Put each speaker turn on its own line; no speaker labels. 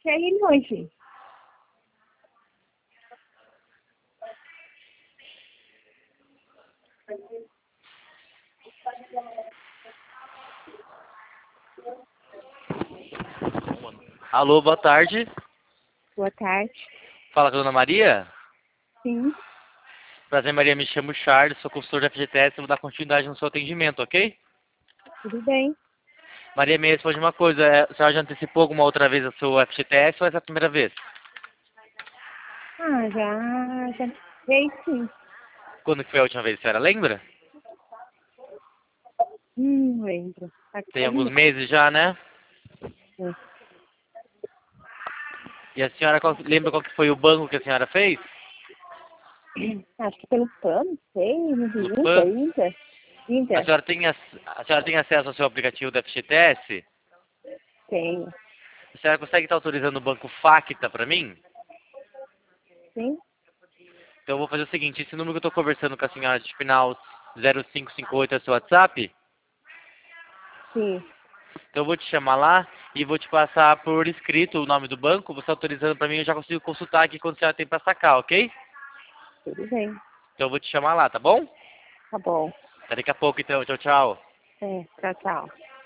aí longe.
Alô, boa tarde.
Boa tarde.
Fala com a dona Maria.
Sim,
Prazer, Maria, me chamo Charles, sou consultor da FGTS, vou dar continuidade no seu atendimento, ok?
tudo bem.
Maria, me responde uma coisa, a senhora já antecipou alguma outra vez o seu FGTS ou essa é a primeira vez?
Ah, já fez sim.
Quando que foi a última vez, a senhora lembra?
Lembro.
Tem alguns meses já, né? E a senhora lembra qual que foi o banco que a senhora fez?
Acho que pelo plano, sei, no
No
Inter,
PAN?
Inter.
A
Inter,
senhora tem, a senhora tem acesso ao seu aplicativo da FGTS?
tenho.
A senhora consegue estar autorizando o banco Facta para mim?
Sim,
Então eu vou fazer o seguinte, esse número que eu estou conversando com a senhora de final 0558 é o seu WhatsApp?
sim,
Então eu vou te chamar lá e vou te passar por escrito o nome do banco, você autorizando para mim, eu já consigo consultar aqui quando a senhora tem para sacar, ok?
tudo bem.
Então eu vou te chamar lá, tá bom?
Tá bom.
Até daqui a pouco então, tchau, tchau.
Tchau, tchau.